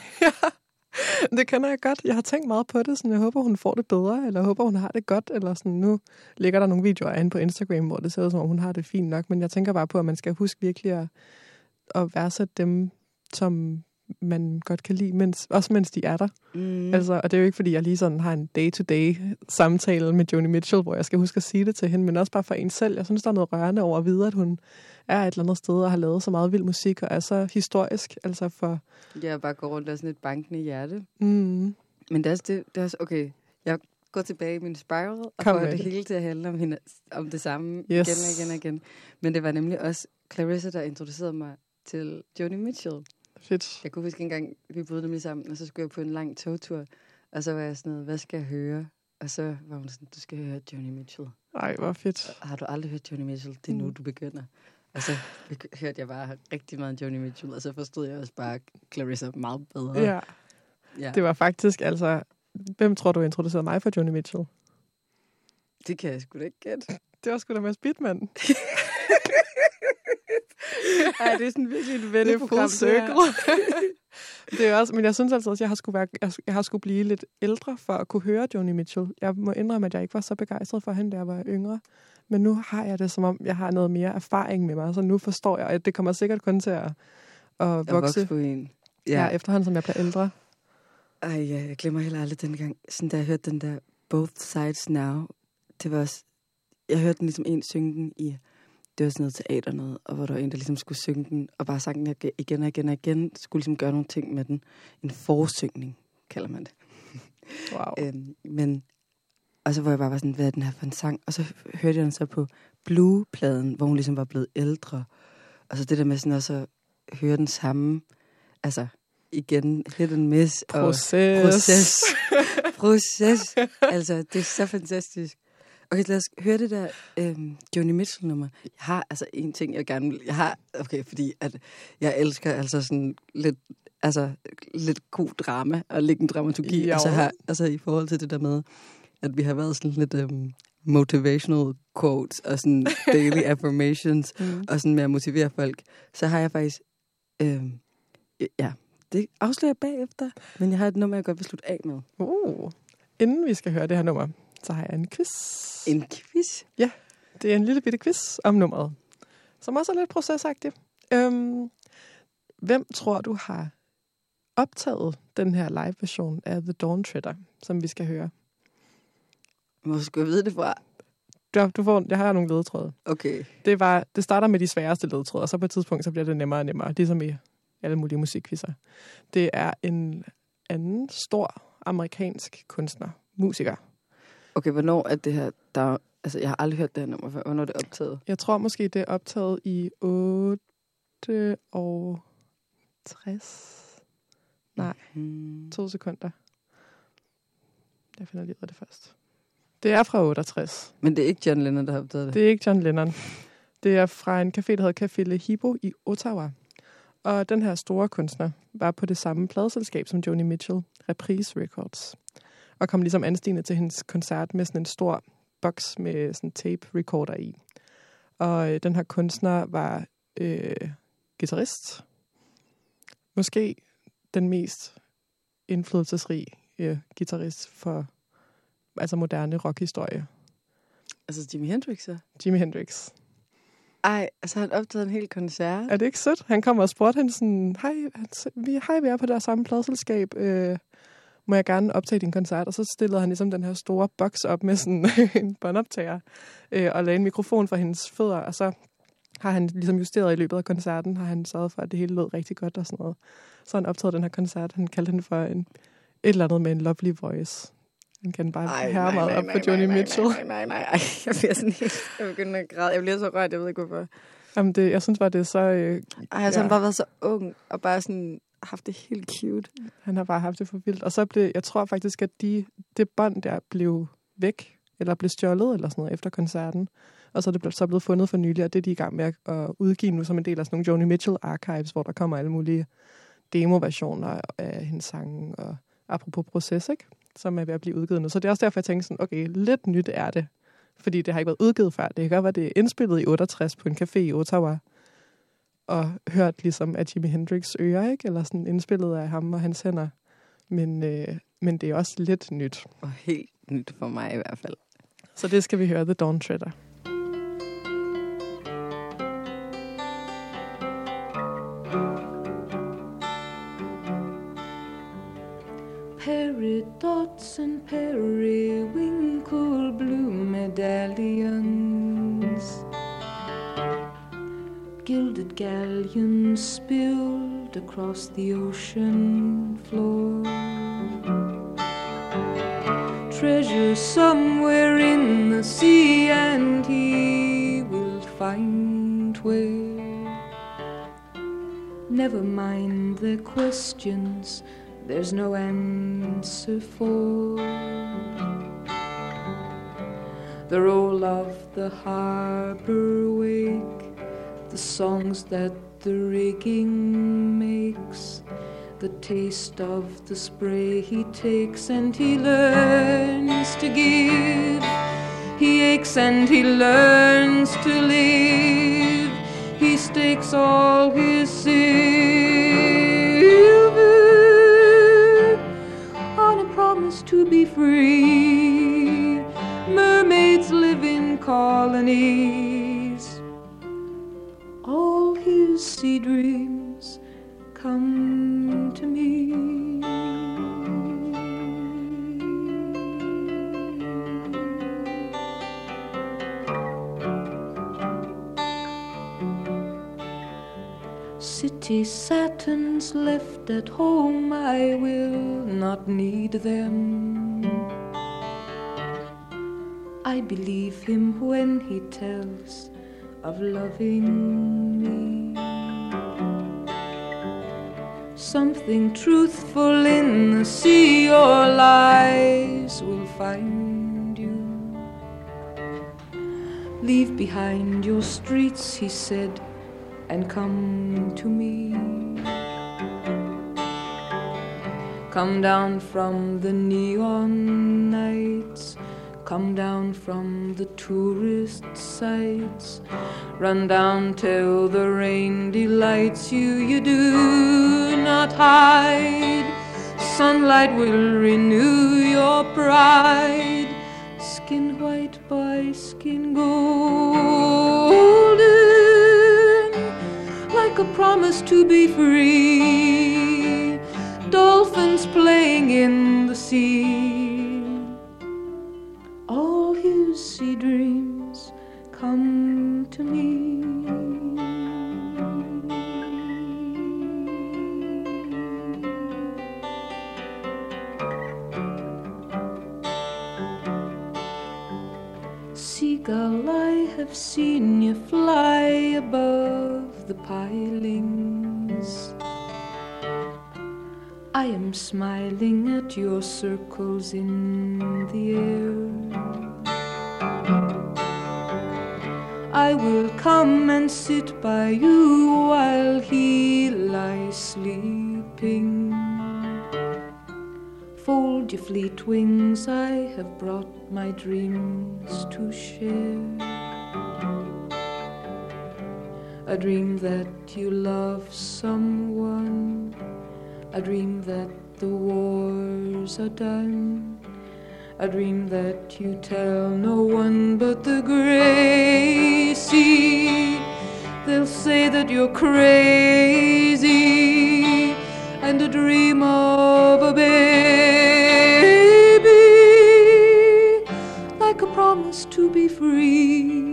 A: Ja. Det kender jeg godt. Jeg har tænkt meget på det, sådan jeg håber, hun får det bedre, eller jeg håber, hun har det godt, eller sådan nu ligger der nogle videoer inde på Instagram, hvor det ser ud som om, hun har det fint nok, men jeg tænker bare på, at man skal huske virkelig at, at værdsætte dem, som man godt kan lide, mens, også mens de er der. Mm. Altså, og det er jo ikke, fordi jeg lige sådan har en day-to-day samtale med Joni Mitchell, hvor jeg skal huske at sige det til hende, men også bare for en selv. Jeg synes, der er noget rørende over at vide, at hun er et eller andet sted og har lavet så meget vild musik, og er så historisk, altså for...
B: Ja, bare gå rundt og sådan et bankende hjerte.
A: Mm.
B: Men det er, også, det, det er også, okay, jeg går tilbage i min spiral, og får det hele til at handle om, hende, om det samme yes. igen og igen og igen. Men det var nemlig også Clarissa, der introducerede mig til Joni Mitchell.
A: Fedt.
B: Jeg kunne huske engang, vi boede nemlig sammen, og så skulle jeg på en lang togtur, og så var jeg sådan noget, hvad skal jeg høre? Og så var hun sådan, du skal høre Joni Mitchell.
A: Ej, hvor fedt.
B: Har du aldrig hørt Joni Mitchell? Det er nu, du begynder. Og så hørte jeg bare rigtig meget Joni Mitchell, og så forstod jeg også bare Clarissa meget bedre.
A: Ja. Ja. Det var faktisk, altså... Hvem tror du introducerede mig for Joni Mitchell?
B: Det kan jeg sgu da ikke gætte.
A: Det var sgu da Mads Bittmann.
B: Ej, det er sådan virkelig et venneprogram.
A: Det er full circle. Det er også, men jeg synes altså også, at jeg har, skulle være, jeg, jeg har skulle blive lidt ældre for at kunne høre Joni Mitchell. Jeg må indrømme, at jeg ikke var så begejstret for hende, da jeg var yngre. Men nu har jeg det, som om jeg har noget mere erfaring med mig, så nu forstår jeg, at det kommer sikkert kun til at, at vokse,
B: vokse på en.
A: Ja. Ja, efterhånden, som jeg bliver ældre.
B: Ej, ja, jeg glemmer heller aldrig den gang, sådan da jeg hørte den der Both Sides Now. Det var også, jeg hørte den ligesom en synge den i, det var sådan noget teater noget, og hvor der var en, der ligesom skulle synge den, og bare sang den igen og igen og igen, skulle ligesom gøre nogle ting med den. En forsyngning, kalder man det.
A: Wow.
B: øhm, men, og så var jeg bare var sådan, hvad er den her for en sang? Og så hørte jeg den så på Blue-pladen, hvor hun ligesom var blevet ældre. Og så det der med sådan også at høre den samme, altså igen, hit and miss.
A: Proces.
B: Og proces. Proces. Altså, det er så fantastisk. Okay, lad os høre det der øhm, Joni Mitchell-nummer. Jeg har altså en ting, jeg gerne vil... Jeg har, okay, fordi at jeg elsker altså sådan lidt, altså, lidt god drama og lidt en dramaturgi. Og så har, altså i forhold til det der med, at vi har været sådan lidt øhm, motivational quotes og sådan daily affirmations mm. og sådan med at motivere folk, så har jeg faktisk... Øhm, ja, det afslører jeg bagefter, men jeg har et nummer, jeg godt vil slutte af med.
A: Uh, inden vi skal høre det her nummer, så har jeg en quiz.
B: En quiz?
A: Ja, det er en lille bitte quiz om nummeret, som også er lidt procesagtig. Øhm, hvem tror du har optaget den her live-version af The Dawn Treader, som vi skal høre?
B: Hvor skal jeg vide det fra?
A: Du, du får, jeg har nogle ledetråde.
B: Okay.
A: Det, var, det starter med de sværeste ledetråde, og så på et tidspunkt så bliver det nemmere og nemmere, ligesom i alle mulige musikquizzer. Det er en anden stor amerikansk kunstner, musiker.
B: Okay, hvornår er det her, der, altså jeg har aldrig hørt det her nummer før, hvornår er det optaget?
A: Jeg tror måske, det er optaget i otte og tres. Nej, hmm. to sekunder. Jeg finder lige ud af det først. Det er fra otteogtres.
B: Men det er ikke John Lennon, der har optaget det?
A: Det er ikke John Lennon. Det er fra en café, der hedder Café Le Hibo i Ottawa. Og den her store kunstner var på det samme pladeselskab som Joni Mitchell, Reprise Records. Og kom ligesom anstigende til hendes koncert med sådan en stor boks med sådan tape recorder i. Og øh, den her kunstner var øh, guitarist. Måske den mest indflydelsesrige øh, guitarist for altså moderne rockhistorie.
B: Altså Jimi Hendrix, ja?
A: Jimi Hendrix.
B: Ej, altså han optagede en hel koncert.
A: Er det ikke sødt? Han kom og spurgte hende sådan, hej, vi, hej, vi er på det samme pladeselskab. Øh, må jeg gerne optage din koncert? Og så stillede han ligesom den her store boks op med sådan en båndoptager øh, og lagde en mikrofon for hendes fødder. Og så har han ligesom justeret i løbet af koncerten, har han sørget for, at det hele lød rigtig godt og sådan noget. Så han optagede den her koncert. Han kaldte den for en, et eller andet med en lovely voice. Han kan bare herre meget op på Joni Mitchell.
B: Nej, nej, nej, nej. Jeg bliver sådan helt... Jeg begynder at græde. Jeg bliver så rørt, jeg ved ikke hvorfor.
A: Jamen, det, jeg synes bare, det er så... Øh,
B: Ej, altså, ja. Han bare været så ung, og bare sådan haft det helt cute.
A: Han har bare haft det for vildt. Og så blev... Jeg tror faktisk, at de, det bånd der blev væk, eller blev stjålet, eller sådan noget, efter koncerten. Og så er det så blevet fundet for nylig, og det er de i gang med at udgive nu som en del af sådan nogle Joni Mitchell archives, hvor der kommer alle mulige demo-versioner af hendes sange, og apropos proces, ikke? Som er ved at blive udgivet nu. Så det er også derfor, jeg tænkte sådan, okay, lidt nyt er det. Fordi det har ikke været udgivet før. Det kan godt være, det er indspillet i otteogtres på en café i Ottawa. Og hørt ligesom af Jimi Hendrix' ører, ikke? Eller sådan indspillet af ham og hans hænder. Men, øh, men det er også lidt nyt.
B: Og helt nyt for mig i hvert fald.
A: Så det skal vi høre, The Dawn Treader.
F: Peridots and periwinkle blue medallions, gilded galleons spilled across the ocean floor, treasure somewhere in the sea, and he will find where. Never mind the questions there's no answer for. The roll of the harbor wake, the songs that the rigging makes, the taste of the spray he takes, and he learns to give. He aches and he learns to live. He stakes all his silver on a promise to be free. Mermaids live in
G: colonies. All his sea dreams come to me. City Saturns left at home, I will not need them. I believe him when he tells of loving me. Something truthful in the sea, your lies will find you. Leave behind your streets, he said, and come to me. Come down from the neon nights, come down from the tourist sites, run down till the rain delights you. You do not hide. Sunlight will renew your pride. Skin white by skin golden, like a promise to be free. Dolphins playing in the sea. All his sea dreams come to me. Seagull, I have seen you fly above the pilings. I am smiling at your circles in the air. I will come and sit by you while he lies sleeping. Fold your fleet wings, I have brought my dreams to share. A dream that you love someone, a dream that the wars are done, a dream that you tell no one but the grey sea. They'll say that you're crazy, and a dream of a baby, like a promise to be free.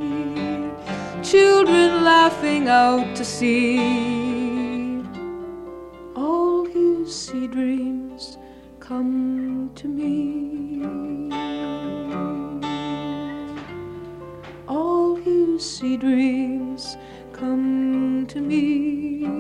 G: Children laughing out to sea. All his sea dreams come to me. All his sea dreams come to me.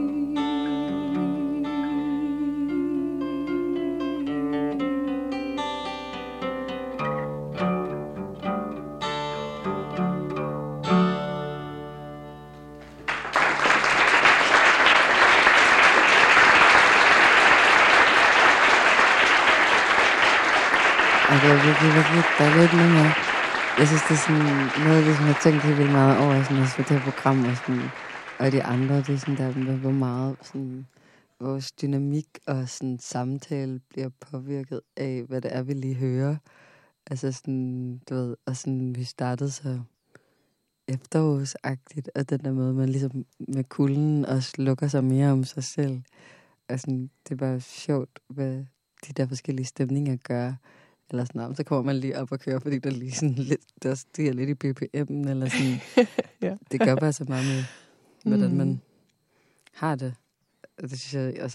B: Og det er virkelig, virkelig dejligt nummer. Jeg synes, det er sådan noget, det, som jeg tænkte helt vildt meget over, sådan, altså, det her program og, sådan, og de andre, det er sådan der, med, hvor meget sådan, vores dynamik og sådan, samtale bliver påvirket af, hvad det er, vi lige hører. Altså sådan, du ved, og sådan, vi startede så efterårsagtigt, og den der måde, man ligesom med kulden også lukker sig mere om sig selv. Og sådan, det er bare sjovt, hvad de der forskellige stemninger gør. Eller sådan, så kommer man lige op og kører, fordi der lige sådan lidt, der stiger lidt i B P M'en, eller sådan. Ja. Det gør bare så meget med, hvordan man har det. Og det synes jeg, og